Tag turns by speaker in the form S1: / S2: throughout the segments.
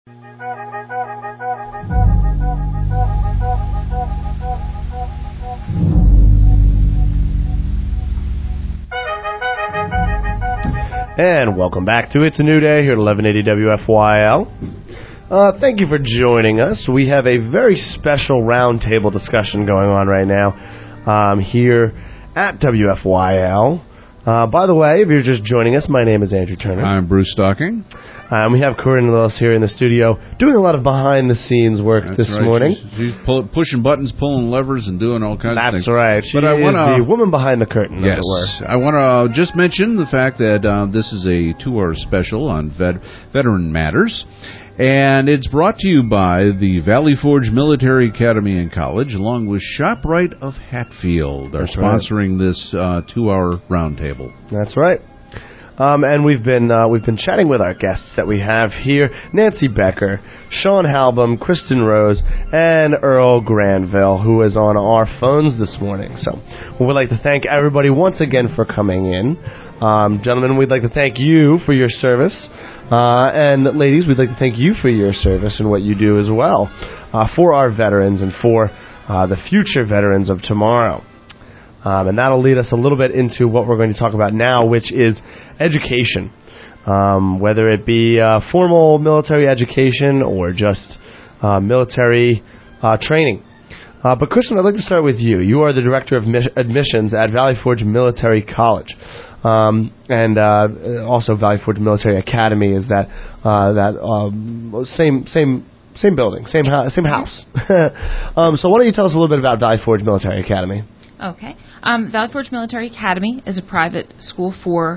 S1: And welcome back to It's a New Day here at 1180 WFYL. Thank you for joining us. We have a very special roundtable discussion going on right now here at WFYL. By the way, if you're just joining us, my name is Andrew Turner.
S2: I'm Bruce Stocking.
S1: We have Corinne Lillis here in the studio doing a lot of behind-the-scenes work this morning.
S2: She's pushing buttons, pulling levers, and doing all kinds of things.
S1: That's right. She is the woman behind the curtain, as it were.
S2: I want to just mention the fact that this is a 2-hour special on Veteran Matters. And it's brought to you by the Valley Forge Military Academy and College, along with ShopRite of Hatfield, are sponsoring this 2-hour roundtable.
S1: That's right. And we've been chatting with our guests that we have here: Nancy Becker, Sean Halbum, Kristen Rose, and Earl Granville, who is on our phones this morning. So we would like to thank everybody once again for coming in. Gentlemen, we'd like to thank you for your service. And ladies, we'd like to thank you for your service and what you do as well for our veterans and for the future veterans of tomorrow. And that'll lead us a little bit into what we're going to talk about now, which is education, whether it be formal military education or just military training. But Kristen, I'd like to start with you. You are the Director of Admissions at Valley Forge Military College. And also Valley Forge Military Academy is that same building, same house. So why don't you tell us a little bit about Valley Forge Military Academy?
S3: Okay. Valley Forge Military Academy is a private school for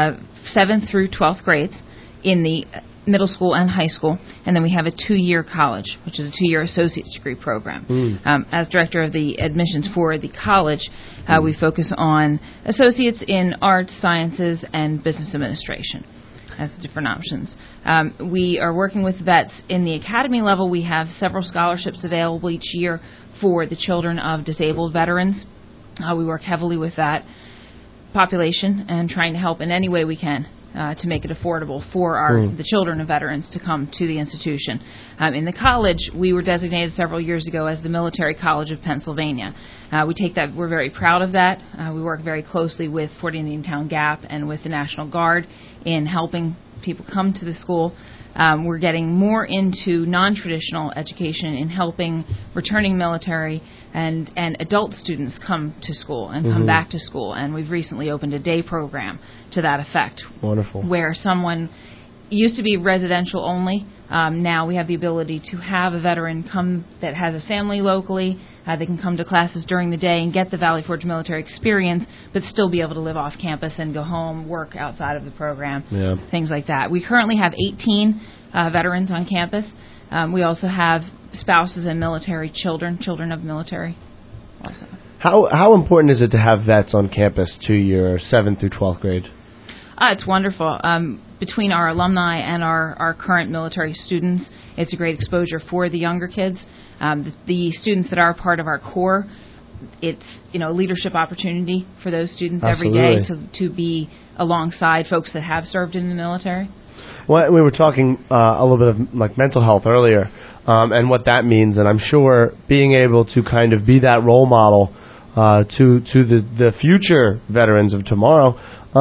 S3: 7th through 12th grades in the middle school and high school, and then we have a 2-year college, which is a 2-year associate's degree program. As director of the admissions for the college, we focus on associates in arts, sciences, and business administration as different options. We are working with vets in the academy level. We have several scholarships available each year for the children of disabled veterans. We work heavily with that population and trying to help in any way we can to make it affordable for the children of veterans to come to the institution. In the college, we were designated several years ago as the Military College of Pennsylvania. We take that; we're very proud of that. We work very closely with Fort Indian Town Gap and with the National Guard in helping people come to the school. We're getting more into non-traditional education in helping returning military and adult students come to school and come back to school. And we've recently opened a day program to that effect.
S1: Wonderful. Where
S3: someone used to be residential only. Now we have the ability to have a veteran come that has a family locally. They can come to classes during the day and get the Valley Forge military experience, but still be able to live off campus and go home, work outside of the program, things like that. We currently have 18 veterans on campus. We also have spouses and military children of military also.
S1: How important is it to have vets on campus to your 7th through 12th grade?
S3: It's wonderful. Between our alumni and our current military students, it's a great exposure for the younger kids. The students that are part of our core, it's a leadership opportunity for those students every day to be alongside folks that have served in the military.
S1: Well, we were talking a little bit of like mental health earlier, and what that means, and I'm sure being able to kind of be that role model to the future veterans of tomorrow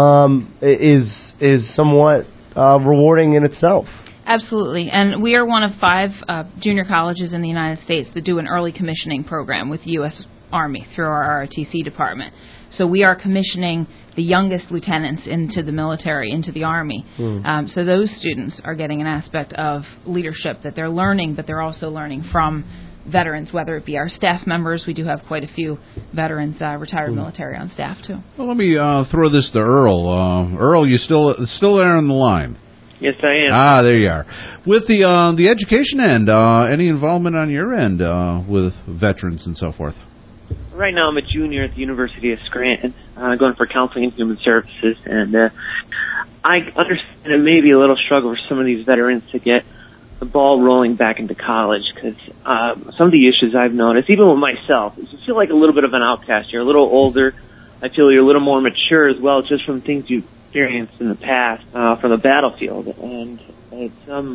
S1: is somewhat rewarding in itself.
S3: Absolutely. And we are one of 5 junior colleges in the United States that do an early commissioning program with the U.S. Army through our ROTC department. So we are commissioning the youngest lieutenants into the military, into the Army. So those students are getting an aspect of leadership that they're learning, but they're also learning from veterans, whether it be our staff members. We do have quite a few veterans, retired military on staff, too.
S2: Well, let me throw this to Earl. Earl, you still there on the line?
S4: Yes, I am.
S2: There you are. With the education end, any involvement on your end with veterans and so forth?
S4: Right now I'm a junior at the University of Scranton, going for counseling and human services, and I understand it may be a little struggle for some of these veterans to get the ball rolling back into college, because some of the issues I've noticed, even with myself, is you feel like a little bit of an outcast. You're a little older. I feel you're a little more mature as well, just from things you've experienced in the past, from the battlefield. And it's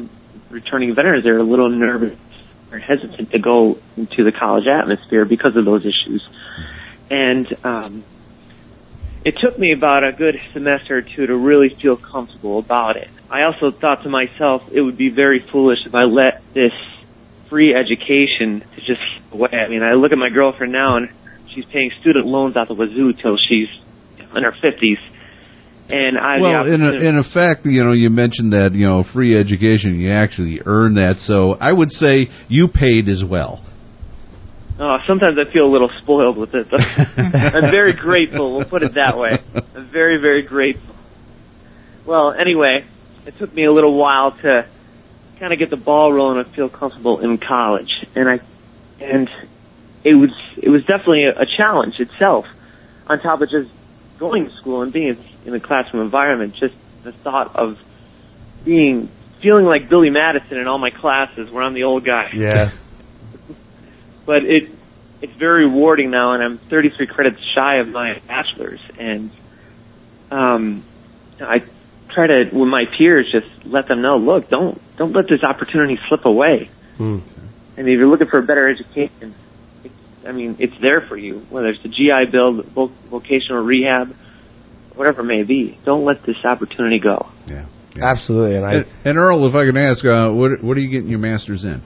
S4: returning veterans, they're a little nervous or hesitant to go into the college atmosphere because of those issues. And it took me about a good semester or two to really feel comfortable about it. I also thought to myself it would be very foolish if I let this free education to just slip away. I mean, I look at my girlfriend now, and she's paying student loans out the wazoo till she's in her 50s. And
S2: in effect, you mentioned that, free education, you actually earn that. So I would say you paid as well.
S4: Sometimes I feel a little spoiled with it. But I'm very grateful. We'll put it that way. I'm very, very grateful. Well, anyway, it took me a little while to kind of get the ball rolling and feel comfortable in college, and it was definitely a challenge itself. On top of just going to school and being in a classroom environment, just the thought of feeling like Billy Madison in all my classes where I'm the old guy.
S1: Yeah.
S4: But it's very rewarding now, and I'm 33 credits shy of my bachelor's, and I try to, with my peers, just let them know, look, don't let this opportunity slip away. And if you're looking for a better education, it's there for you, whether it's the GI Bill, vocational rehab, whatever it may be. Don't let this opportunity go.
S2: Yeah.
S1: Absolutely.
S2: And Earl, if I can ask, what are you getting your master's in?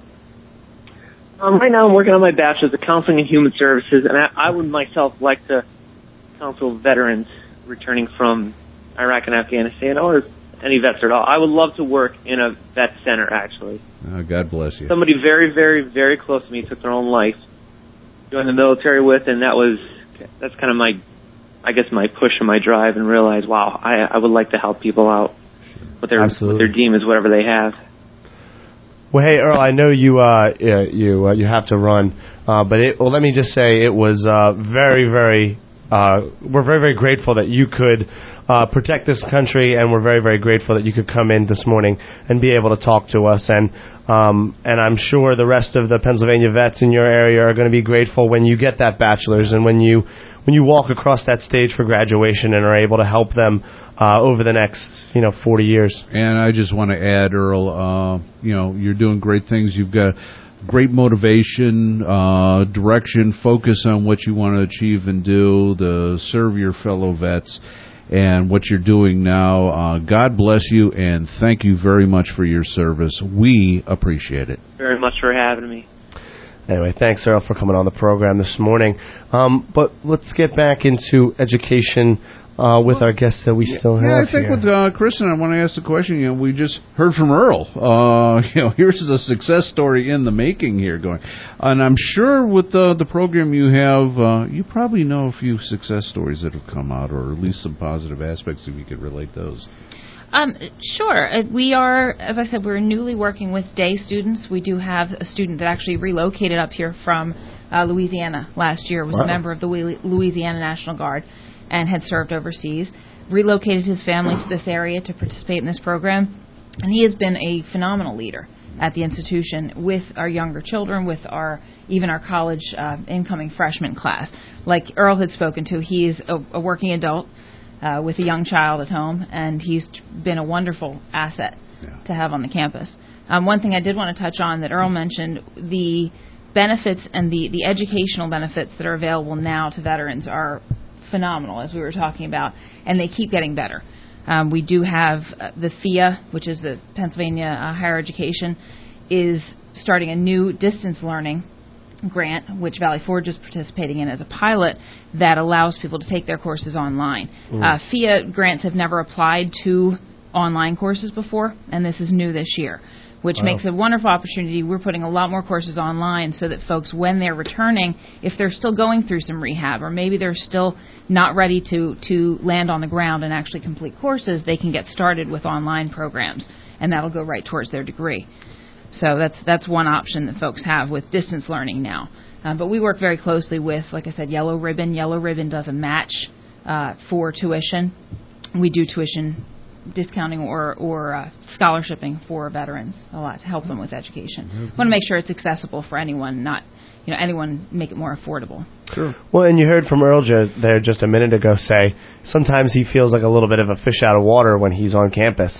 S4: Right now I'm working on my bachelor's of counseling and human services, and I would myself like to counsel veterans returning from Iraq and Afghanistan, or any vets at all. I would love to work in a vet center, actually.
S2: Oh, God bless you.
S4: Somebody very, very, very close to me took their own life, joined the military with, and that's kind of my push and my drive, and realize, wow, I would like to help people out with their demons, whatever they have.
S1: Well, hey, Earl, I know you have to run, but let me just say it was very, very. We're very, very grateful that you could protect this country, and we're very, very grateful that you could come in this morning and be able to talk to us. And I'm sure the rest of the Pennsylvania vets in your area are going to be grateful when you get that bachelor's and when you walk across that stage for graduation and are able to help them over the next 40 years. And
S2: I just want to add, Earl, you're doing great things. You've got great motivation, direction, focus on what you want to achieve and do, to serve your fellow vets, and what you're doing now. God bless you, and thank you very much for your service. We appreciate it.
S4: Very much for having me.
S1: Anyway, thanks, Earl, for coming on the program this morning. But let's get back into education with our guests that we still have.
S2: Yeah, I think with Kristen, I want to ask the question. We just heard from Earl. Here's a success story in the making here going. And I'm sure with the program you have, you probably know a few success stories that have come out, or at least some positive aspects, if you could relate those.
S3: Sure. We are, as I said, we're newly working with day students. We do have a student that actually relocated up here from Louisiana last year, was a member of the Louisiana National Guard, and had served overseas, relocated his family to this area to participate in this program, and he has been a phenomenal leader at the institution with our younger children, with even our college incoming freshman class. Like Earl had spoken to, he is a working adult with a young child at home, and he's been a wonderful asset to have on the campus. One thing I did want to touch on that Earl mentioned, the benefits and the educational benefits that are available now to veterans are phenomenal, as we were talking about, and they keep getting better. We do have the FIA, which is the Pennsylvania Higher Education, is starting a new distance learning grant, which Valley Forge is participating in as a pilot, that allows people to take their courses online. FIA grants have never applied to online courses before, and this is new this year, which makes a wonderful opportunity. We're putting a lot more courses online so that folks, when they're returning, if they're still going through some rehab, or maybe they're still not ready to land on the ground and actually complete courses, they can get started with online programs, and that'll go right towards their degree. So that's one option that folks have with distance learning now. But we work very closely with, like I said, Yellow Ribbon. Yellow Ribbon does a match for tuition. We do tuition discounting or scholarshiping for veterans a lot to help them with education. Want to make sure it's accessible for anyone, not anyone, make it more affordable.
S1: Sure. Well, and you heard from Earl there just a minute ago say sometimes he feels like a little bit of a fish out of water when he's on campus.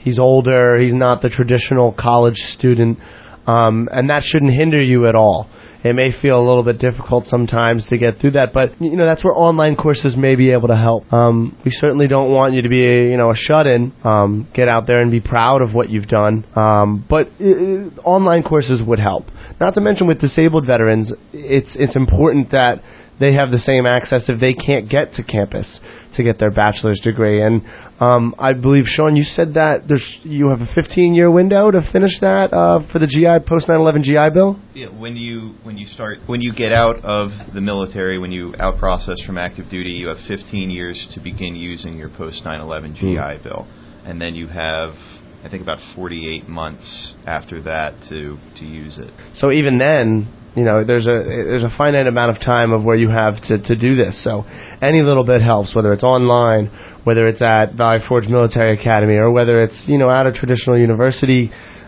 S1: He's older. He's not the traditional college student, and that shouldn't hinder you at all. It may feel a little bit difficult sometimes to get through that, but that's where online courses may be able to help. We certainly don't want you to be a shut-in. Get out there and be proud of what you've done. But online courses would help. Not to mention with disabled veterans, it's important that they have the same access if they can't get to campus to get their bachelor's degree. And I believe, Sean, you said that you have a 15-year window to finish that for the GI post 9/11 GI Bill.
S5: Yeah, when you get out of the military, when you out process from active duty, you have 15 years to begin using your post 9/11 GI Bill, and then you have, I think, about 48 months after that to use it.
S1: So even then, there's a finite amount of time of where you have to do this. So any little bit helps, whether it's online, whether it's at Valley Forge Military Academy, or whether it's at a traditional university.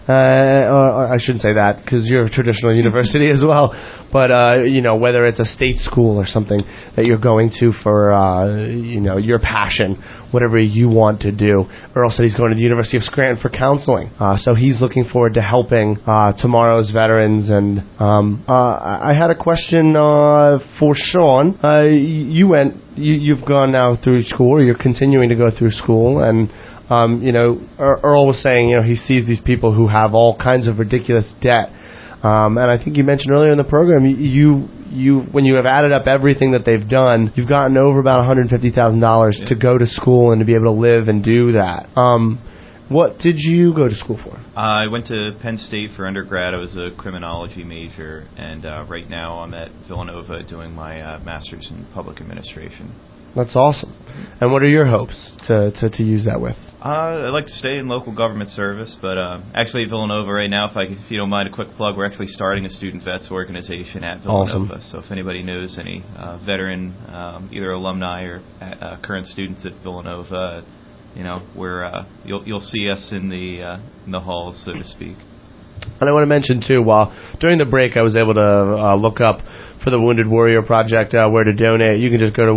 S1: Or I shouldn't say that because you're a traditional university as well. But whether it's a state school or something that you're going to for your passion, whatever you want to do. Earl said he's going to the University of Scranton for counseling, so he's looking forward to helping tomorrow's veterans. And I had a question for Sean. You've gone now through school, or you're continuing to go through school, and Earl was saying, he sees these people who have all kinds of ridiculous debt. And I think you mentioned earlier in the program, you when you have added up everything that they've done, you've gotten over about $150,000 to go to school and to be able to live and do that. What did you go to school for?
S5: I went to Penn State for undergrad. I was a criminology major, and right now I'm at Villanova doing my master's in public administration.
S1: That's awesome. And what are your hopes to use that with?
S5: I'd like to stay in local government service, but actually at Villanova right now, if you don't mind a quick plug, we're actually starting a student vets organization at Villanova.
S1: Awesome.
S5: So if anybody knows any veteran, either alumni or current students at Villanova, you'll see us in the halls, so to speak.
S1: And I want to mention too, during the break, I was able to look up for the Wounded Warrior Project where to donate. You can just go to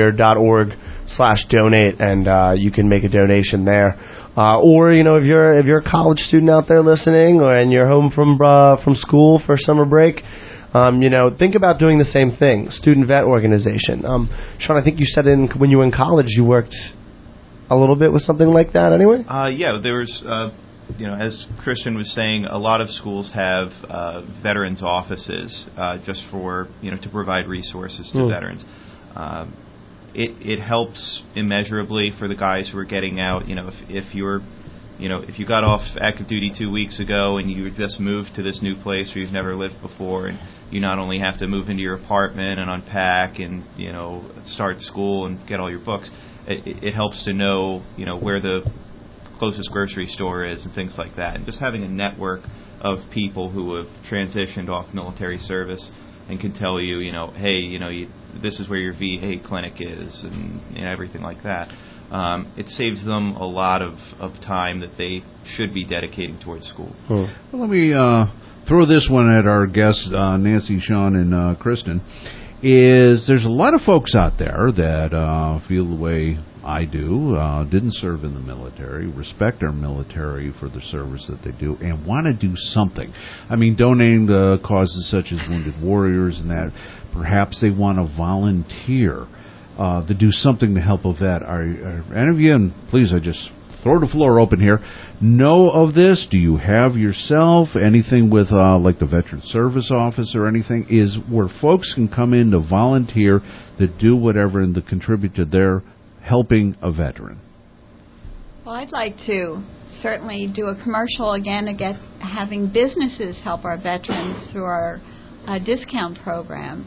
S1: woundedwarrior.org/donate, and you can make a donation there. Or if you're a college student out there listening, and you're home from school for summer break, think about doing the same thing. Student vet organization. Sean, I think you said when you were in college, you worked a little bit with something like that. Anyway.
S5: Yeah, there was. As Christian was saying, a lot of schools have veterans offices just for to provide resources to veterans. It helps immeasurably for the guys who are getting out. If you got off active duty 2 weeks ago and you just moved to this new place where you've never lived before, and you not only have to move into your apartment and unpack and start school and get all your books, it helps to know where the closest grocery store is and things like that, and just having a network of people who have transitioned off military service and can tell you, hey, this is where your VA clinic is, and everything like that. It saves them a lot of time that they should be dedicating towards school.
S2: Well, let me throw this one at our guests, Nancy, Sean, and Kristen. There's a lot of folks out there that feel the way I do, didn't serve in the military, respect our military for the service that they do, and want to do something. I mean, donating to causes such as Wounded Warriors and that. Perhaps they want to volunteer to do something to help a vet. Are any of you, and please, I just throw the floor open here, know of this? Do you have yourself anything with like the Veteran Service Office or anything? Is where folks can come in to volunteer, to do whatever, and to contribute to their helping a veteran?
S6: Well, I'd like to certainly do a commercial again to having businesses help our veterans through our discount program.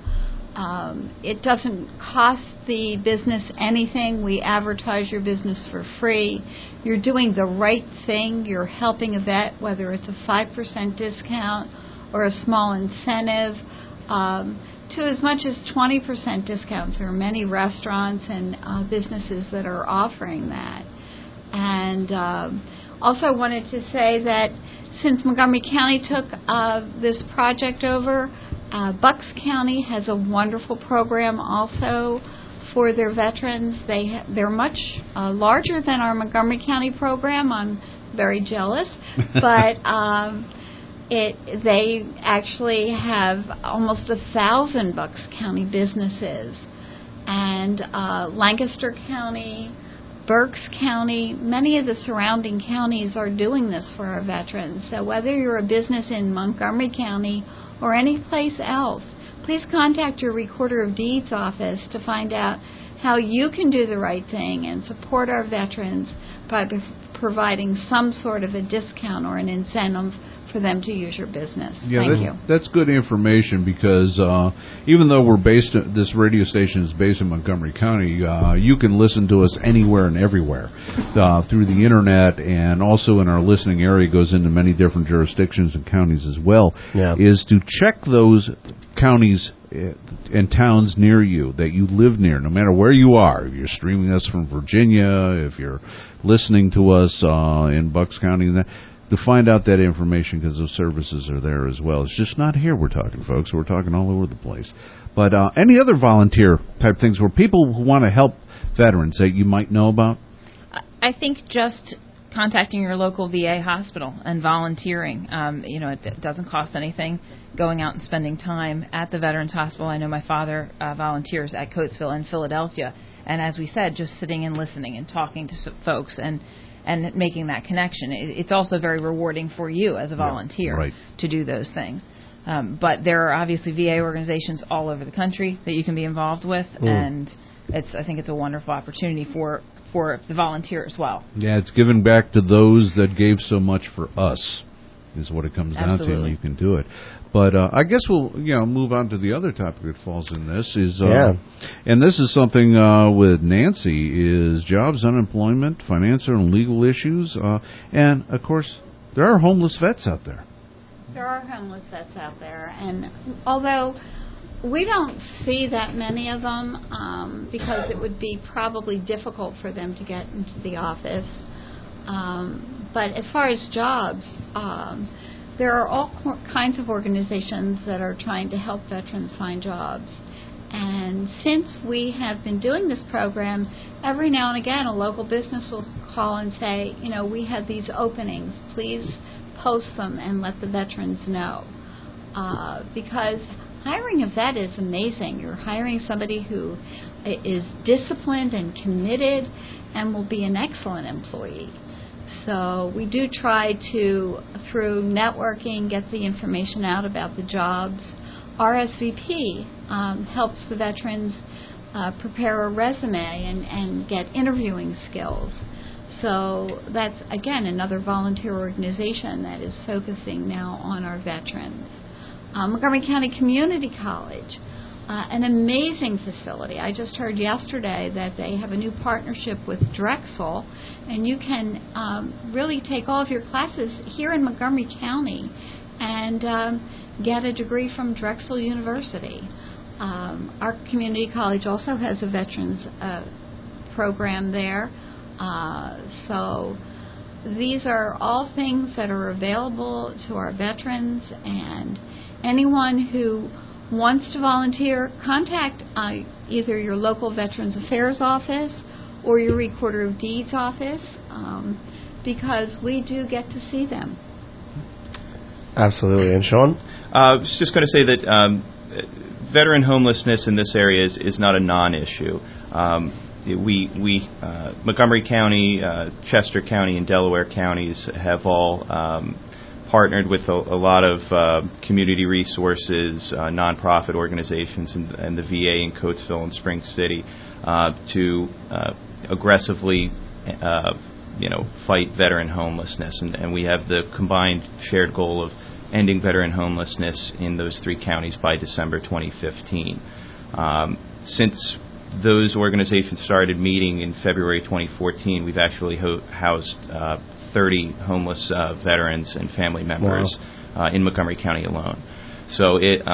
S6: It doesn't cost the business anything. We advertise your business for free. You're doing the right thing. You're helping a vet, whether it's a 5% discount or a small incentive, to as much as 20% discounts. There are many restaurants and businesses that are offering that. And also wanted to say that since Montgomery County took this project over, Bucks County has a wonderful program also for their veterans. They're much larger than our Montgomery County program on very jealous, but they actually have almost 1,000 Bucks County businesses, and Lancaster County, Berks County, many of the surrounding counties are doing this for our veterans. So whether you're a business in Montgomery County or any place else, please contact your Recorder of Deeds office to find out how you can do the right thing and support our veterans by providing some sort of a discount or an incentive for them to use your business.
S2: Yeah,
S6: Thank you.
S2: That's good information, because even though this radio station is based in Montgomery County, you can listen to us anywhere and everywhere through the internet, and also in our listening area goes into many different jurisdictions and counties as well.
S1: Yeah.
S2: Is to check those counties and towns near you that you live near, no matter where you are. If you're streaming us from Virginia, if you're listening to us in Bucks County, to find out that information, because those services are there as well. It's just not here we're talking, folks. We're talking all over the place. But any other volunteer type things where people who want to help veterans that you might know about?
S3: I think just contacting your local VA hospital and volunteering. It doesn't cost anything going out and spending time at the Veterans Hospital. I know my father volunteers at Coatesville in Philadelphia. And as we said, just sitting and listening and talking to folks and making that connection. It's also very rewarding for you as a volunteer to do those things. But there are obviously VA organizations all over the country that you can be involved with, and I think it's a wonderful opportunity for the volunteer as well.
S2: Yeah, it's giving back to those that gave so much for us, is what it comes down to, and you can do it. But I guess we'll move on to the other topic that falls in this and this is something with Nancy, is jobs, unemployment, financial and legal issues, and of course there are homeless vets out there.
S6: There are homeless vets out there, and although we don't see that many of them because it would be probably difficult for them to get into the office, but as far as jobs, there are all kinds of organizations that are trying to help veterans find jobs. And since we have been doing this program, every now and again a local business will call and say, we have these openings. Please post them and let the veterans know. Because hiring a vet is amazing. You're hiring somebody who is disciplined and committed and will be an excellent employee. So we do try to, through networking, get the information out about the jobs. RSVP helps the veterans prepare a resume and get interviewing skills. So that's, again, another volunteer organization that is focusing now on our veterans. Montgomery County Community College, an amazing facility. I just heard yesterday that they have a new partnership with Drexel, and you can really take all of your classes here in Montgomery County and get a degree from Drexel University. Our community college also has a veterans program there. So these are all things that are available to our veterans, and anyone who wants to volunteer, contact either your local Veterans Affairs office or your Recorder of Deeds office, because we do get to see them.
S1: Absolutely. And Sean?
S5: I was just going to say that veteran homelessness in this area is not a non-issue. We Montgomery County, Chester County, and Delaware counties have all partnered with a lot of community resources, nonprofit organizations, and the VA in Coatesville and Spring City to aggressively, fight veteran homelessness. And we have the combined shared goal of ending veteran homelessness in those three counties by December 2015. Since those organizations started meeting in February 2014, we've actually housed 30 homeless veterans and family members in Montgomery County alone. So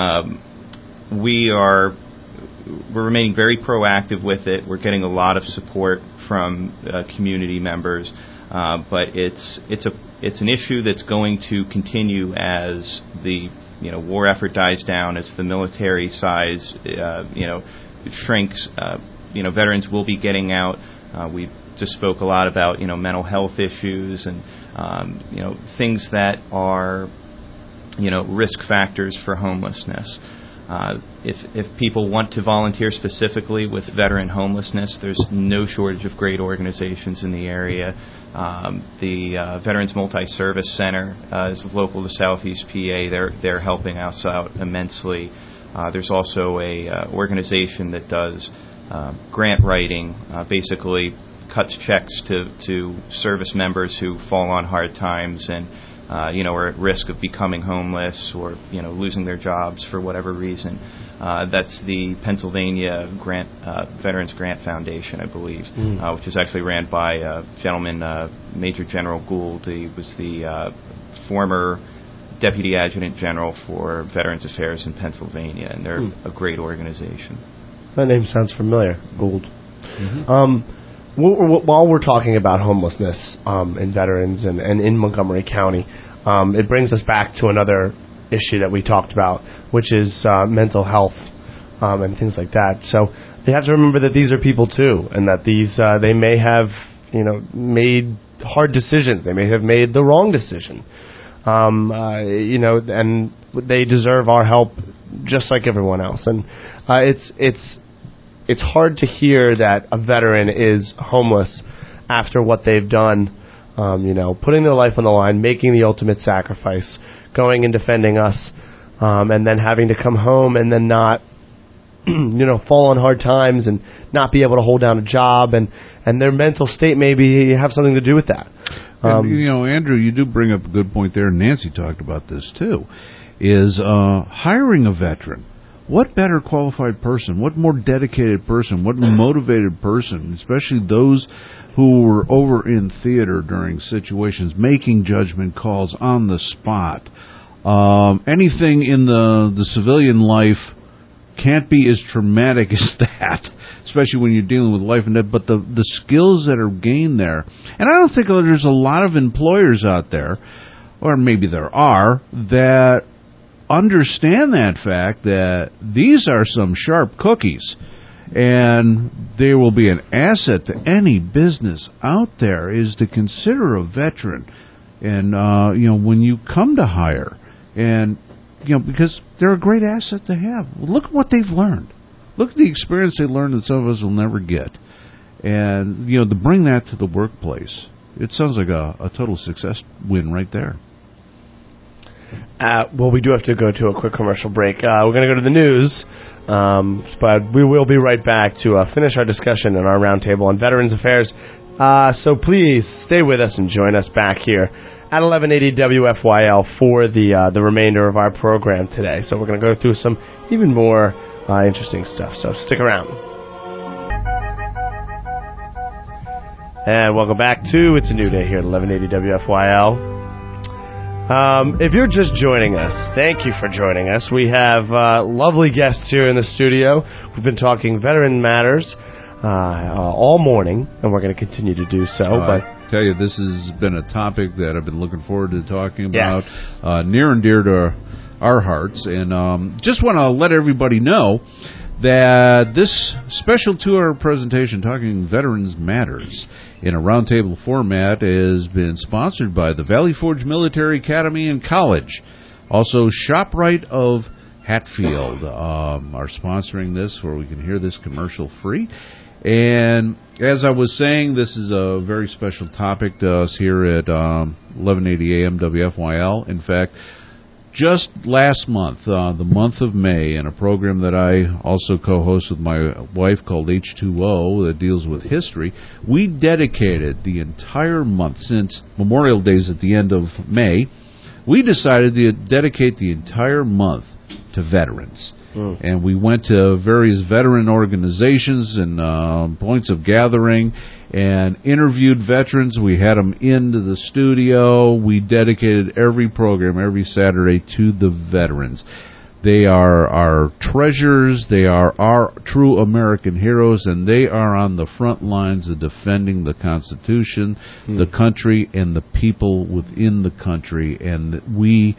S5: we're remaining very proactive with it. We're getting a lot of support from community members, but it's an issue that's going to continue as the war effort dies down, as the military size shrinks. Veterans will be getting out We just spoke a lot about, mental health issues and, things that are, risk factors for homelessness. If people want to volunteer specifically with veteran homelessness, there's no shortage of great organizations in the area. The Veterans Multi-Service Center is local to Southeast PA. They're helping us out immensely. There's also a organization that does grant writing, basically cuts checks to service members who fall on hard times and are at risk of becoming homeless or losing their jobs for whatever reason. That's the Pennsylvania Veterans Grant Foundation, I believe, which is actually ran by a gentleman, Major General Gould. He was the former Deputy Adjutant General for Veterans Affairs in Pennsylvania, and they're a great organization.
S1: That name sounds familiar, Gould. While we're talking about homelessness in veterans and in Montgomery County, it brings us back to another issue that we talked about, which is mental health and things like that. So you have to remember that these are people too, and that they may have made hard decisions. They may have made the wrong decision, and they deserve our help just like everyone else. And it's hard to hear that a veteran is homeless after what they've done, putting their life on the line, making the ultimate sacrifice, going and defending us, and then having to come home and then not, fall on hard times and not be able to hold down a job, and their mental state maybe have something to do with that.
S2: And, Andrew, you do bring up a good point there, and Nancy talked about this too, is hiring a veteran. What better qualified person, what more dedicated person, what motivated person, especially those who were over in theater during situations, making judgment calls on the spot. Anything in the civilian life can't be as traumatic as that, especially when you're dealing with life and death, but the skills that are gained there. And I don't think there's a lot of employers out there, or maybe there are, that understand that fact that these are some sharp cookies, and they will be an asset to any business out there, is to consider a veteran. And, when you come to hire, and, because they're a great asset to have. Look at what they've learned. Look at the experience they learned that some of us will never get. And, to bring that to the workplace, it sounds like a total success win right there.
S1: Well, we do have to go to a quick commercial break. We're going to go to the news, but we will be right back to finish our discussion and our roundtable on Veterans Affairs. So please stay with us and join us back here at 1180 WFYL for the remainder of our program today. So we're going to go through some even more interesting stuff. So stick around. And welcome back to It's a New Day here at 1180 WFYL. If you're just joining us, thank you for joining us. We have lovely guests here in the studio. We've been talking veteran matters all morning, and we're going to continue to do so. But
S2: I tell you, this has been a topic that I've been looking forward to talking about,
S1: yes.
S2: Near and dear to our hearts. And just want to let everybody know that this special 2-hour presentation, Talking Veterans Matters, in a roundtable format, has been sponsored by the Valley Forge Military Academy and College. Also, ShopRite of Hatfield are sponsoring this, where we can hear this commercial-free. And as I was saying, this is a very special topic to us here at 1180 AM WFYL. In fact, just last month, the month of May, in a program that I also co-host with my wife called H2O that deals with history, we dedicated the entire month, since Memorial Day is at the end of May, we decided to dedicate the entire month to veterans. And we went to various veteran organizations and points of gathering and interviewed veterans. We had them into the studio. We dedicated every program every Saturday to the veterans. They are our treasures. They are our true American heroes, and they are on the front lines of defending the Constitution, the country, and the people within the country. And we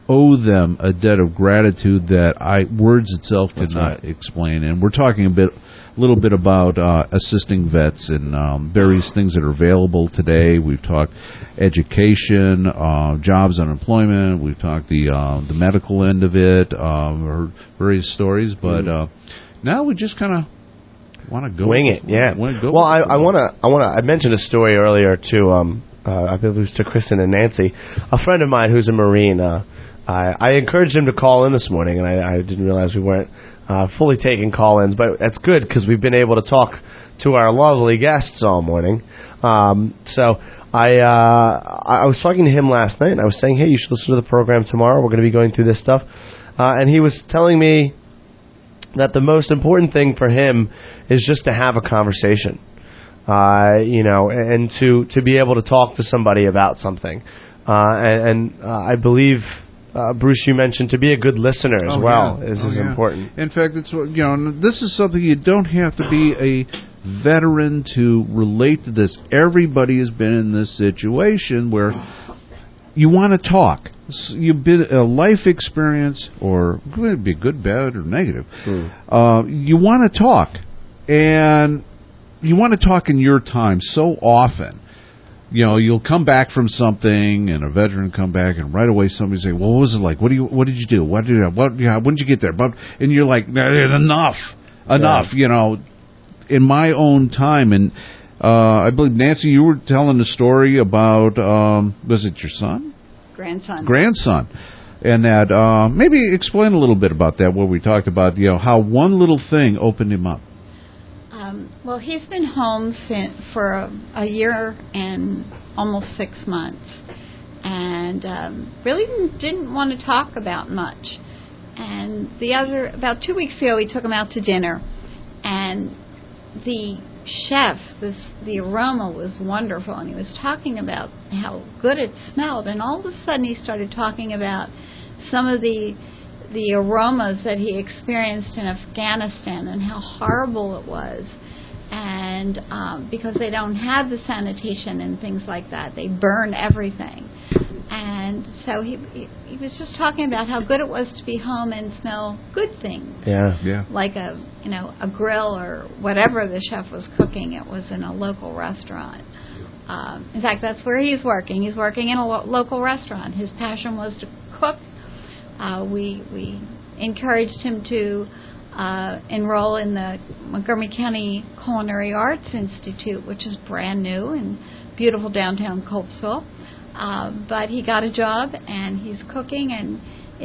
S2: owe them a debt of gratitude that words itself could not explain. And we're talking a little bit about assisting vets and various things that are available today. We've talked education, jobs, unemployment. We've talked the medical end of it, or various stories. But now we just kind of want to go
S1: wing it. Yeah. Well, I mentioned a story earlier to I believe it was to Kristen and Nancy, a friend of mine who's a Marine. I encouraged him to call in this morning, and I didn't realize we weren't fully taking call-ins, but that's good because we've been able to talk to our lovely guests all morning. So I was talking to him last night, and I was saying, hey, you should listen to the program tomorrow. We're going to be going through this stuff. And he was telling me that the most important thing for him is just to have a conversation, and to be able to talk to somebody about something. And I believe, Bruce, you mentioned to be a good listener as well is important.
S2: In fact, it's this is something you don't have to be a veteran to relate to this. Everybody has been in this situation where you want to talk. You've been a life experience, or it could be good, bad, or negative. You want to talk, and you want to talk in your time so often. You'll come back from something, and a veteran come back, and right away somebody say, "Well, what was it like? What did you do? When did you get there?" And you're like, "Enough." Yeah. In my own time, and I believe Nancy, you were telling a story about was it your son? Grandson. And that maybe explain a little bit about that. What we talked about, how one little thing opened him up.
S6: Well, he's been home for a year and almost 6 months, and really didn't want to talk about much. And about 2 weeks ago, we took him out to dinner, and the chef, the aroma was wonderful, and he was talking about how good it smelled, and all of a sudden he started talking about some of the aromas that he experienced in Afghanistan and how horrible it was. And because they don't have the sanitation and things like that, they burn everything. And so he was just talking about how good it was to be home and smell good things.
S1: Yeah.
S6: Like a grill or whatever the chef was cooking. It was in a local restaurant. In fact, that's where he's working. He's working in a local restaurant. His passion was to cook. We encouraged him to enroll in the Montgomery County Culinary Arts Institute, which is brand new in beautiful downtown Coltsville. But he got a job, and he's cooking, and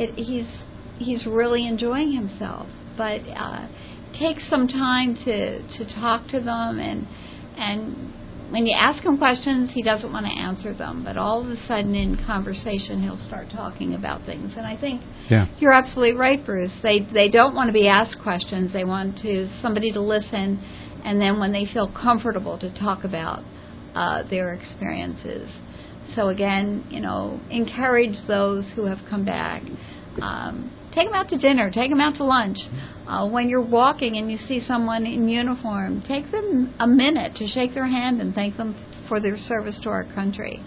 S6: he's really enjoying himself. But it takes some time to talk to them, and when you ask him questions, he doesn't want to answer them. But all of a sudden, in conversation, he'll start talking about things. And I think you're absolutely right, Bruce. They don't want to be asked questions. They want somebody to listen, and then when they feel comfortable to talk about their experiences. So again, encourage those who have come back. Take them out to dinner. Take them out to lunch. When you're walking and you see someone in uniform, take them a minute to shake their hand and thank them for their service to our country.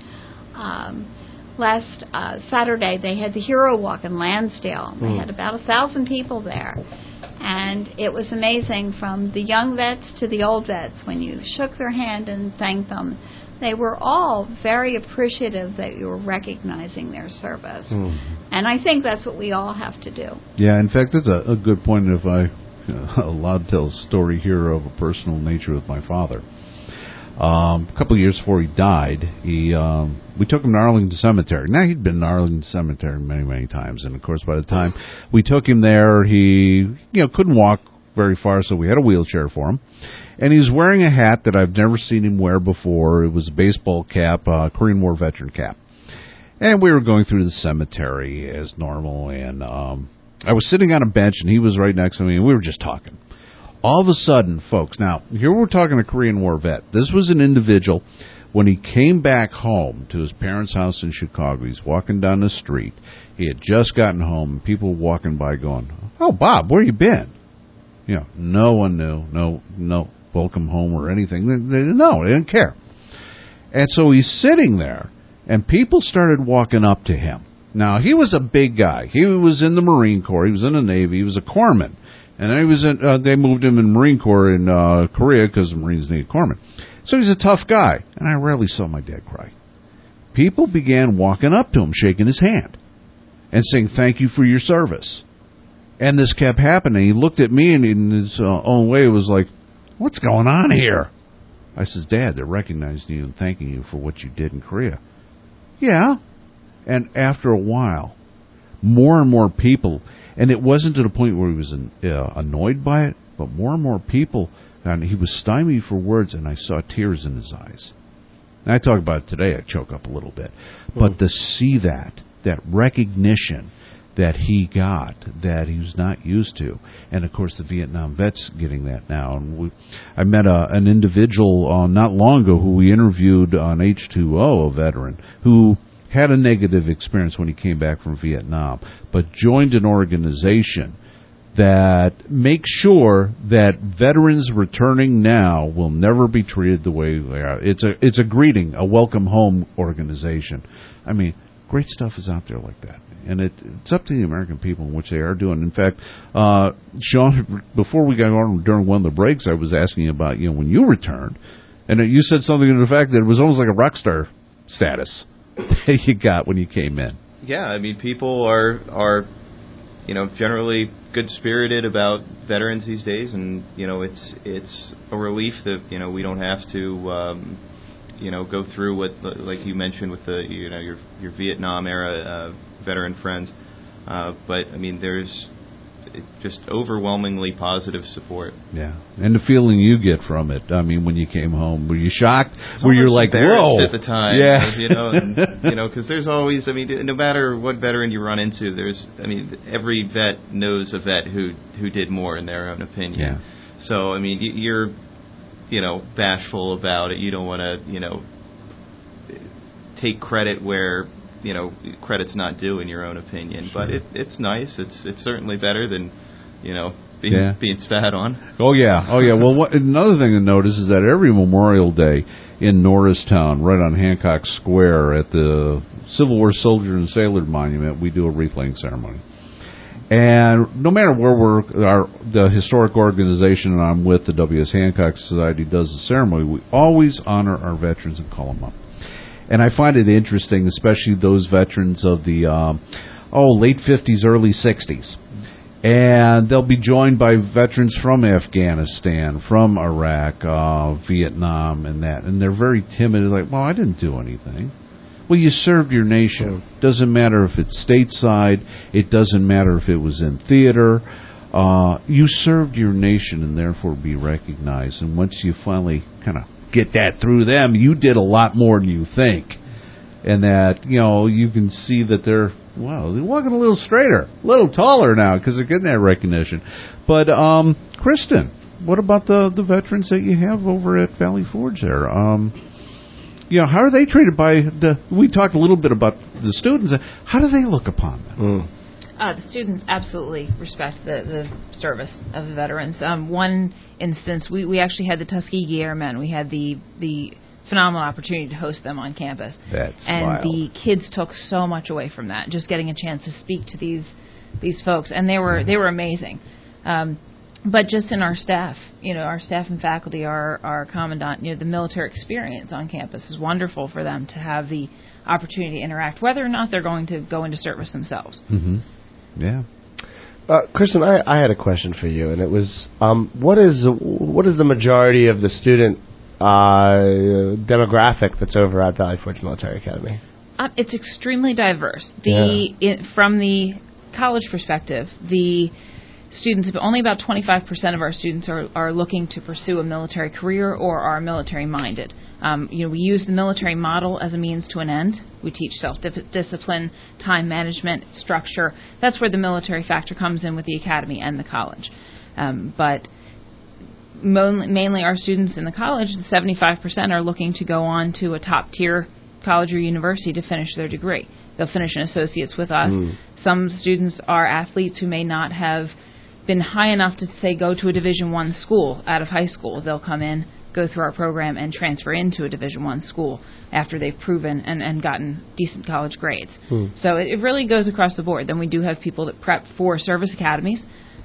S6: Last Saturday, they had the Hero Walk in Lansdale. They had about 1,000 people there. And it was amazing, from the young vets to the old vets. When you shook their hand and thanked them, they were all very appreciative that you were recognizing their service. And I think that's what we all have to do.
S2: Yeah, in fact, that's a good point. If I allowed to tell a story here of a personal nature with my father. A couple of years before he died, we took him to Arlington Cemetery. Now, he'd been to Arlington Cemetery many, many times. And, of course, by the time we took him there, he couldn't walk very far, so we had a wheelchair for him. And he was wearing a hat that I've never seen him wear before. It was a baseball cap, Korean War veteran cap. And we were going through the cemetery as normal, and I was sitting on a bench, and he was right next to me, and we were just talking. All of a sudden, folks, now, here we're talking a Korean War vet. This was an individual, when he came back home to his parents' house in Chicago, he's walking down the street. He had just gotten home, and people were walking by going, "Oh, Bob, where you been?" No one knew. No welcome home or anything. They didn't care. And so he's sitting there, and people started walking up to him. Now, he was a big guy. He was in the Marine Corps. He was in the Navy. He was a corpsman. And then he was in, they moved him in the Marine Corps in Korea because the Marines needed corpsmen. So he's a tough guy. And I rarely saw my dad cry. People began walking up to him, shaking his hand, and saying, "Thank you for your service." And this kept happening. He looked at me and in his own way was like, "What's going on here?" I says, "Dad, they're recognizing you and thanking you for what you did in Korea." "Yeah." And after a while, more and more people, and it wasn't to the point where he was annoyed by it, but more and more people, and he was stymied for words, and I saw tears in his eyes. And I talk about it today, I choke up a little bit. But to see that recognition that he got, that he was not used to, and of course the Vietnam vets getting that now. And I met an individual not long ago who we interviewed on H2O, a veteran, who had a negative experience when he came back from Vietnam, but joined an organization that makes sure that veterans returning now will never be treated the way they are. It's a greeting, a welcome home organization. I mean, great stuff is out there like that. And it's up to the American people in which they are doing. In fact, Sean, before we got on during one of the breaks, I was asking you about, when you returned, and you said something to the fact that it was almost like a rock star status that you got when you came in.
S5: Yeah, I mean, people are generally good-spirited about veterans these days, and it's a relief that we don't have to go through what, like you mentioned, with the your Vietnam era veteran friends. But I mean, there's just overwhelmingly positive support.
S2: Yeah, and the feeling you get from it. I mean, when you came home, were you shocked? Were you like, "Whoa"?
S5: At the time,
S2: yeah,
S5: because there's always, I mean, no matter what veteran you run into, every vet knows a vet who did more in their own opinion.
S2: Yeah.
S5: So I mean, you're bashful about it. You don't want to take credit where credit's not due in your own opinion. Sure. But it's nice. It's certainly better than being spat on.
S2: Oh yeah. Well, another thing to notice is that every Memorial Day in Norristown, right on Hancock Square at the Civil War Soldier and Sailor Monument, we do a wreath-laying ceremony. And no matter where the historic organization that I'm with, the W.S. Hancock Society, does the ceremony, we always honor our veterans and call them up. And I find it interesting, especially those veterans of the late 50s, early 60s. And they'll be joined by veterans from Afghanistan, from Iraq, Vietnam, and that. And they're very timid. They're like, "Well, I didn't do anything." Well, you served your nation. Doesn't matter if it's stateside. It doesn't matter if it was in theater. You served your nation and therefore be recognized. And once you finally kind of get that through them, you did a lot more than you think. And that, you can see that they're walking a little straighter, a little taller now because they're getting that recognition. But, Kristen, what about the veterans that you have over at Valley Forge there? How are they treated by we talked a little bit about the students. How do they look upon them?
S3: The students absolutely respect the service of the veterans. One instance, we actually had the Tuskegee Airmen. We had the phenomenal opportunity to host them on campus.
S2: That's
S3: and
S2: wild.
S3: The kids took so much away from that, just getting a chance to speak to these folks, and they were amazing. But just in our staff, our staff and faculty, our commandant, the military experience on campus is wonderful for them to have the opportunity to interact, whether or not they're going to go into service themselves.
S2: Mm-hmm. Yeah.
S1: Kristen, I had a question for you, and it was, what is the majority of the student demographic that's over at Valley Forge Military Academy?
S3: It's extremely diverse. From the college perspective, the students, only about 25% of our students are looking to pursue a military career or are military-minded. We use the military model as a means to an end. We teach self-discipline, time management, structure. That's where the military factor comes in with the academy and the college. But mainly our students in the college, 75% are looking to go on to a top-tier college or university to finish their degree. They'll finish an associate's with us. Some students are athletes who may not have been high enough to, say, go to a Division I school out of high school. They'll come in, go through our program and transfer into a Division I school after they've proven and gotten decent college grades. So it really goes across the board. Then we do have people that prep for service academies.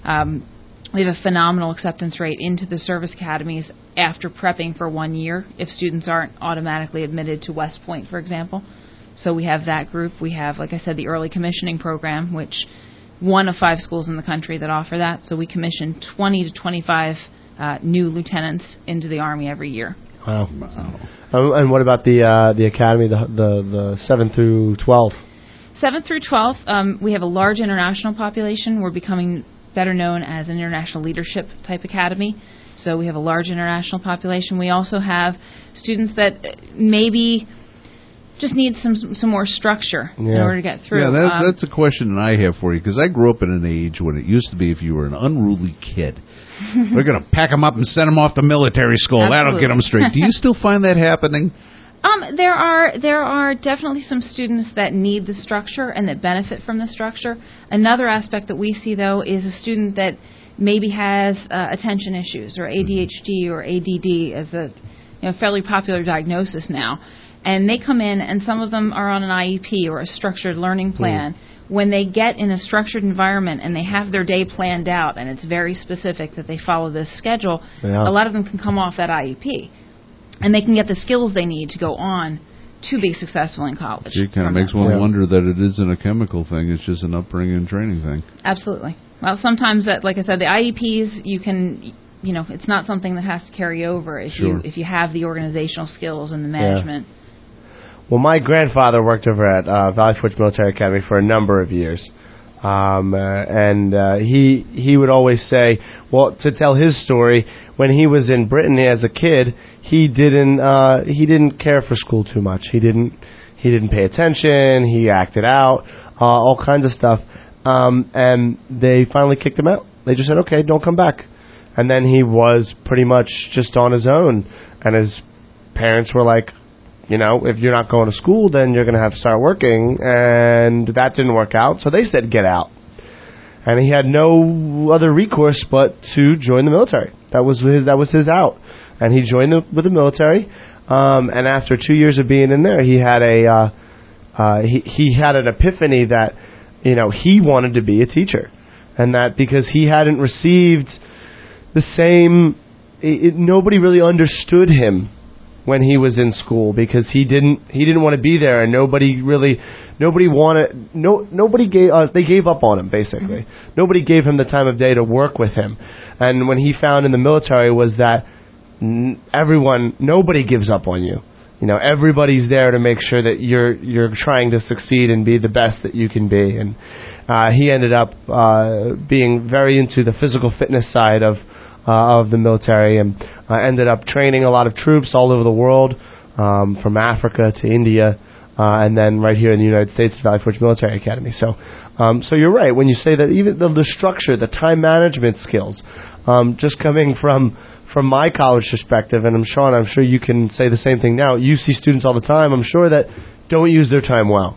S3: We have a phenomenal acceptance rate into the service academies after prepping for 1 year if students aren't automatically admitted to West Point, for example. So we have that group. We have, like I said, the early commissioning program, which one of 5 schools in the country that offer that. So we commission 20 to 25 new lieutenants into the Army every year.
S1: Wow. And what about the academy, the 7 through 12?
S3: 7 through 12, we have a large international population. We're becoming better known as an international leadership type academy. So we have a large international population. We also have students that maybe just need some more structure in order to get through.
S2: Yeah, that's a question that I have for you, because I grew up in an age when it used to be if you were an unruly kid, they're going to pack them up and send them off to military school.
S3: Absolutely.
S2: That'll get them straight. Do you still find that happening?
S3: There are definitely some students that need the structure and that benefit from the structure. Another aspect that we see, though, is a student that maybe has attention issues or ADHD or ADD as a fairly popular diagnosis now. And they come in, and some of them are on an IEP or a structured learning plan. When they get in a structured environment and they have their day planned out and it's very specific that they follow this schedule, a lot of them can come off that IEP. And they can get the skills they need to go on to be successful in college.
S2: It kind of makes one wonder that it isn't a chemical thing. It's just an upbringing and training thing.
S3: Absolutely. Well, sometimes, like I said, the IEPs, you can, it's not something that has to carry over if you have the organizational skills and the management.
S1: Yeah. Well, my grandfather worked over at Valley Forge Military Academy for a number of years. And he would always say, well, to tell his story, when he was in Britain as a kid, he didn't care for school too much. He didn't pay attention. He acted out, all kinds of stuff. And they finally kicked him out. They just said, okay, don't come back. And then he was pretty much just on his own. And his parents were like, if you're not going to school, then you're going to have to start working. And that didn't work out. So they said, get out. And he had no other recourse but to join the military. That was his out. And he joined with the military. And after 2 years of being in there, he had he had an epiphany that, he wanted to be a teacher. And that because he hadn't received the same, nobody really understood him when he was in school, because he didn't want to be there, and nobody gave up on him, basically. Nobody gave him the time of day to work with him. And when he found in the military was that nobody gives up on you. Everybody's there to make sure that you're trying to succeed and be the best that you can be. And he ended up being very into the physical fitness side of the military, and ended up training a lot of troops all over the world, from Africa to India, and then right here in the United States, Valley Forge Military Academy. So you're right when you say that even the structure, the time management skills, just coming from my college perspective, and Sean, I'm sure you can say the same thing now. You see students all the time, I'm sure, that don't use their time well.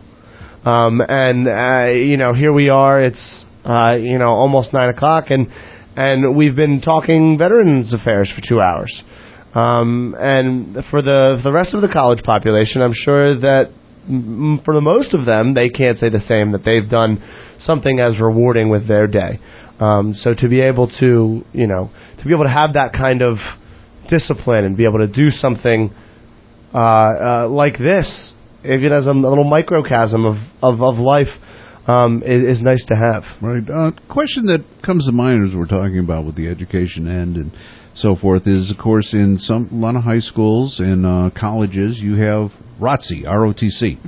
S1: Here we are, it's almost 9 o'clock, and we've been talking Veterans Affairs for 2 hours. And for the rest of the college population, I'm sure that for the most of them, they can't say the same, that they've done something as rewarding with their day. So to be able to have that kind of discipline and be able to do something like this, even as a little microcosm of life, is nice to have.
S2: Right. Question that comes to mind as we're talking about with the education end and so forth is, of course, in a lot of high schools and colleges, you have ROTC, ROTC.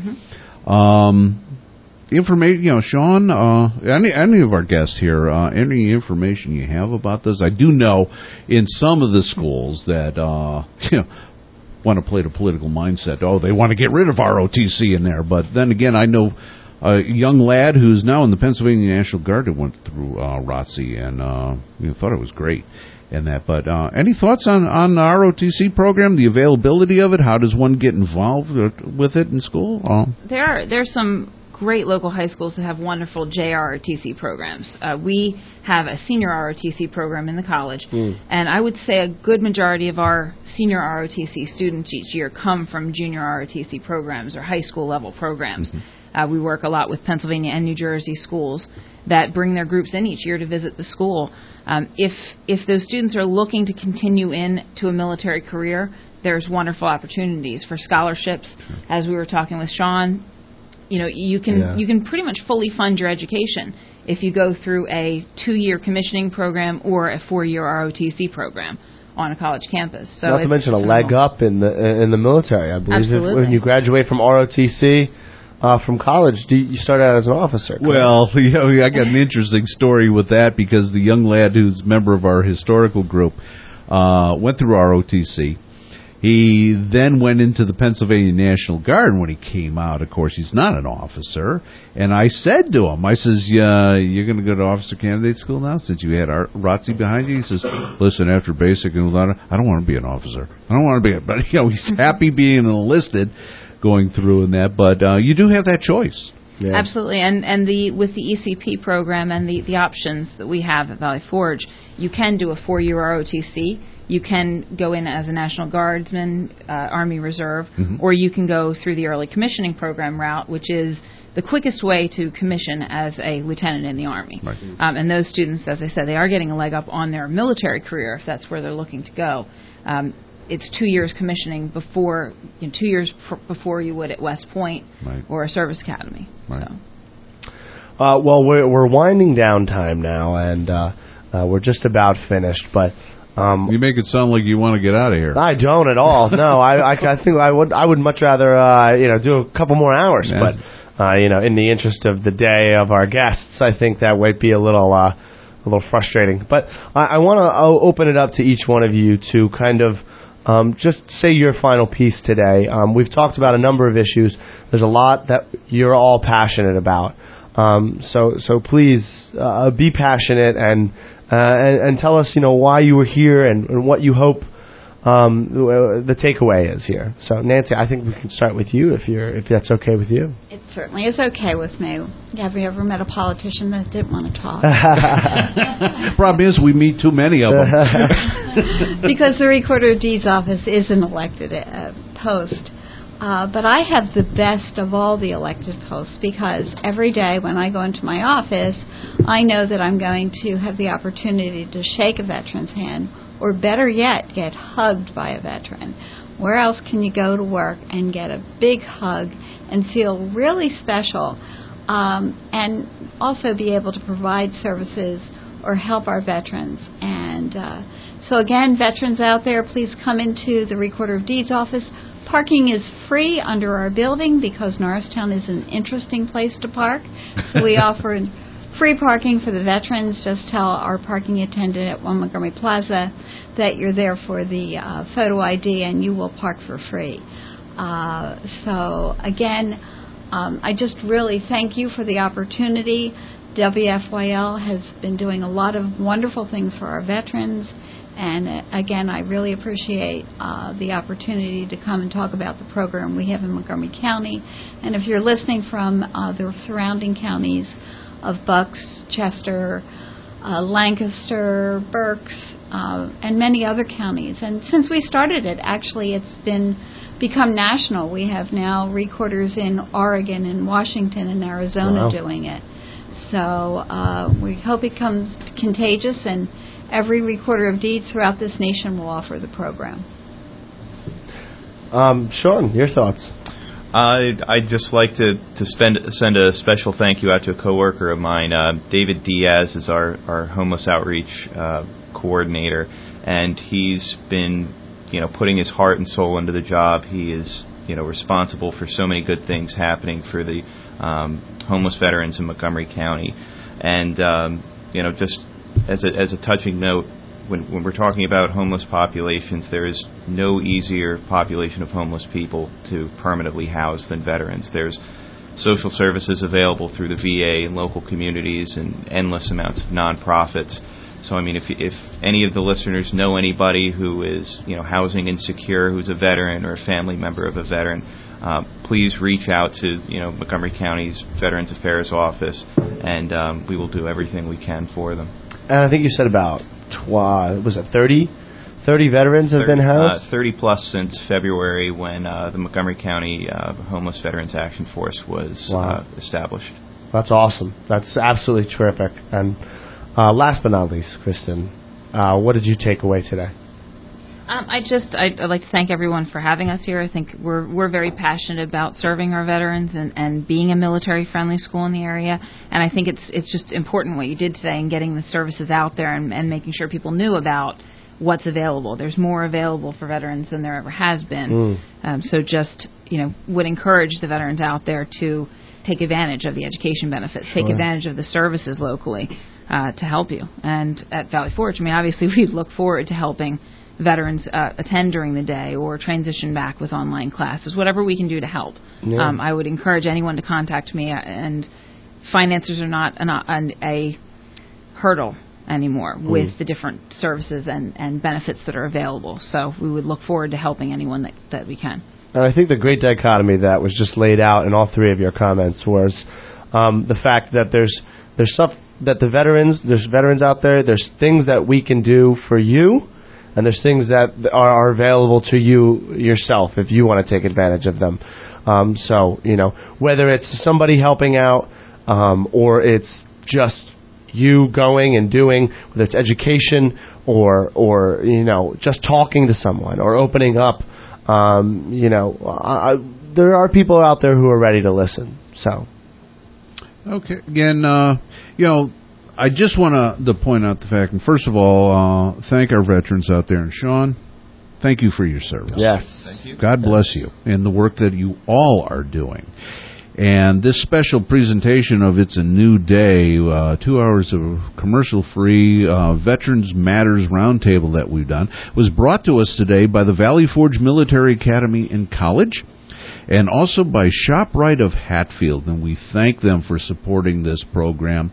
S2: Information, Sean, any of our guests here, any information you have about this? I do know in some of the schools that want to play the political mindset. Oh, they want to get rid of ROTC in there. But then again, I know a young lad who's now in the Pennsylvania National Guard that went through ROTC and thought it was great. And that, but any thoughts on the ROTC program, the availability of it? How does one get involved with it in school?
S3: There's some great local high schools that have wonderful JROTC programs. We have a senior ROTC program in the college, and I would say a good majority of our senior ROTC students each year come from junior ROTC programs or high school level programs. We work a lot with Pennsylvania and New Jersey schools that bring their groups in each year to visit the school. If those students are looking to continue into a military career, there's wonderful opportunities for scholarships. As we were talking with Sean, you can pretty much fully fund your education if you go through a 2-year commissioning program or a 4-year ROTC program on a college campus. So
S1: not to mention a leg up in the military. I believe
S3: Absolutely.
S1: When you graduate from ROTC from college, you start out as an officer. Correct?
S2: Well, I got an interesting story with that because the young lad who's a member of our historical group went through ROTC. He then went into the Pennsylvania National Guard, and when he came out, of course, he's not an officer. And I said to him, you're going to go to officer candidate school now since you had ROTC behind you? He says, listen, after basic and I don't want to be an officer. I don't want to be it. But, he's happy being enlisted going through in that. But you do have that choice.
S3: Yeah. Absolutely, and with the ECP program and the options that we have at Valley Forge, you can do a 4-year ROTC. You can go in as a National Guardsman, Army Reserve, or you can go through the early commissioning program route, which is the quickest way to commission as a lieutenant in the Army.
S2: Right.
S3: And those students, as I said, they are getting a leg up on their military career if that's where they're looking to go. It's 2 years commissioning before 2 years before you would at West Point or a service academy.
S2: Right.
S3: So.
S1: Well, we're winding down time now, and we're just about finished. But
S2: you make it sound like you want to get out of here.
S1: I don't at all. No, I think I would much rather do a couple more hours.
S2: Yeah.
S1: But in the interest of the day of our guests, I think that might be a little frustrating. But I want to open it up to each one of you to kind of. Just say your final piece today. We've talked about a number of issues. There's a lot that you're all passionate about. So please be passionate and tell us, why you were here and what you hope the takeaway is here. So Nancy, I think we can start with you if that's okay with you.
S6: It certainly is okay with me. Have you ever met a politician that didn't want to talk?
S2: Problem is we meet too many of them.
S6: Because the Recorder of Deeds office is an elected post. But I have the best of all the elected posts because every day when I go into my office, I know that I'm going to have the opportunity to shake a veteran's hand, or better yet, get hugged by a veteran. Where else can you go to work and get a big hug and feel really special, and also be able to provide services or help our veterans? And so again, veterans out there, please come into the Recorder of Deeds office. Parking is free under our building because Norristown is an interesting place to park. So we offer free parking for the veterans. Just tell our parking attendant at 1 Montgomery Plaza that you're there for the photo ID and you will park for free. So again, I just really thank you for the opportunity. WFYL has been doing a lot of wonderful things for our veterans. And again, I really appreciate the opportunity to come and talk about the program we have in Montgomery County. And if you're listening from the surrounding counties of Bucks, Chester, Lancaster, Berks, and many other counties. And since we started it, actually, it's become national. We have now recorders in Oregon and Washington and Arizona doing it. So we hope it becomes contagious, and every Recorder of Deeds throughout this nation will offer the program.
S1: Sean, your thoughts?
S5: I'd just like to send a special thank you out to a coworker of mine. David Diaz is our homeless outreach coordinator, and he's been putting his heart and soul into the job. He is responsible for so many good things happening for the homeless veterans in Montgomery County, and just as a touching note, when we're talking about homeless populations, there is no easier population of homeless people to permanently house than veterans. There's social services available through the VA and local communities and endless amounts of nonprofits. So, I mean, if any of the listeners know anybody who is, housing insecure, who's a veteran or a family member of a veteran, please reach out to Montgomery County's Veterans Affairs Office, and we will do everything we can for them.
S1: And I think you said about 30 veterans have been housed?
S5: 30 plus since February, when the Montgomery County Homeless Veterans Action Force was established.
S1: That's awesome. That's absolutely terrific. And last but not least, Kristen, what did you take away today?
S3: I'd like to thank everyone for having us here. I think we're very passionate about serving our veterans and being a military-friendly school in the area. And I think it's just important what you did today in getting the services out there and making sure people knew about what's available. There's more available for veterans than there ever has been. So just would encourage the veterans out there to take advantage of the education benefits, take advantage of the services locally to help you. And at Valley Forge, obviously we look forward to helping veterans attend during the day or transition back with online classes, whatever we can do to help. I would encourage anyone to contact me, and finances are not a hurdle anymore with the different services and benefits that are available. So we would look forward to helping anyone that we can.
S1: And I think the great dichotomy that was just laid out in all three of your comments was the fact that there's stuff that there's veterans out there, there's things that we can do for you, and there's things that are available to you yourself if you want to take advantage of them. So, whether it's somebody helping out or it's just you going and doing, whether it's education or just talking to someone or opening up, there are people out there who are ready to listen. So,
S2: okay, again, I just want to point out the fact, and first of all, thank our veterans out there. And Sean, thank you for your service.
S1: Yes.
S5: Thank you.
S2: God bless you and the work that you all are doing. And this special presentation of It's a New Day, 2 hours of commercial-free Veterans Matters Roundtable that we've done, was brought to us today by the Valley Forge Military Academy and College, and also by ShopRite of Hatfield. And we thank them for supporting this program.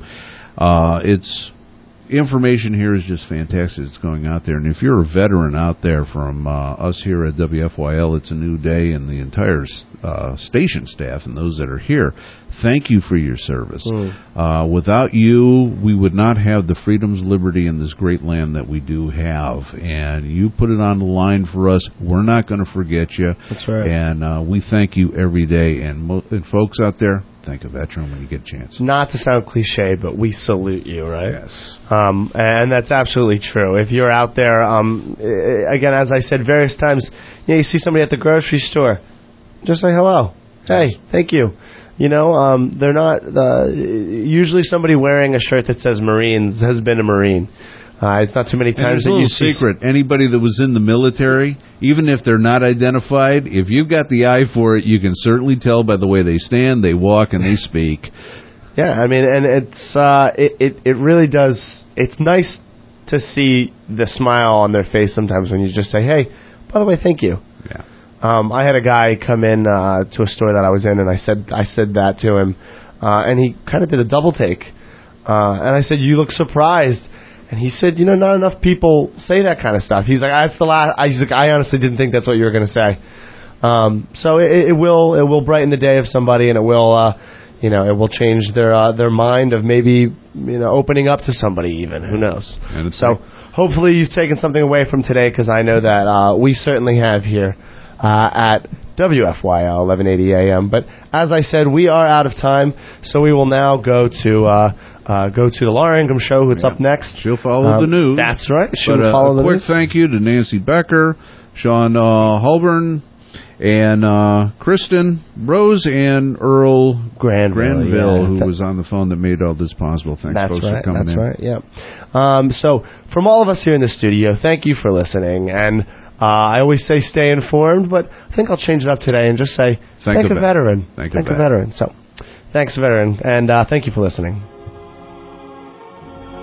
S2: It's information here is just fantastic. It's going out there. And if you're a veteran out there from us here at WFYL, It's a New Day, and the entire station staff and those that are here, thank you for your service. Without you, we would not have the freedoms, liberty, and this great land that we do have. And you put it on the line for us. We're not going to forget you.
S1: That's right.
S2: And we thank you every day. And folks out there, thank a veteran when you get a chance.
S1: Not to sound cliche, but we salute you, right?
S2: Yes.
S1: And that's absolutely true. If you're out there, again, as I said various times, you see somebody at the grocery store, just say hello. Hey, thank you. They're not usually somebody wearing a shirt that says Marines has been a Marine. It's not too many times that you see.
S2: Secret. Anybody that was in the military, even if they're not identified, if you've got the eye for it, you can certainly tell by the way they stand, they walk, and they speak.
S1: Yeah, and it's it really does. It's nice to see the smile on their face sometimes when you just say, "Hey, by the way, thank you."
S2: Yeah.
S1: I had a guy come in to a store that I was in, and I said that to him, and he kind of did a double take, and I said, "You look surprised." And he said, not enough people say that kind of stuff. He's like, that's the last. He's like, I honestly didn't think that's what you were going to say. So it will brighten the day of somebody, and it will change their mind of maybe opening up to somebody even. Who knows? So hopefully you've taken something away from today, because I know that we certainly have here at WFYL 1180 AM. But as I said, we are out of time, so we will now go to the Laura Ingraham Show, who's up next.
S2: She'll follow the news.
S1: That's right. She'll follow the news.
S2: A quick thank you to Nancy Becker, Sean Holborn, and Kristen Rose, and Earl Granville, who was on the phone that made all this possible. Thanks, folks, for coming in.
S1: That's right, yeah. So from all of us here in the studio, thank you for listening. And I always say stay informed, but I think I'll change it up today and just say thank a veteran.
S2: Thank a
S1: veteran. So thanks, veteran, and thank you for listening.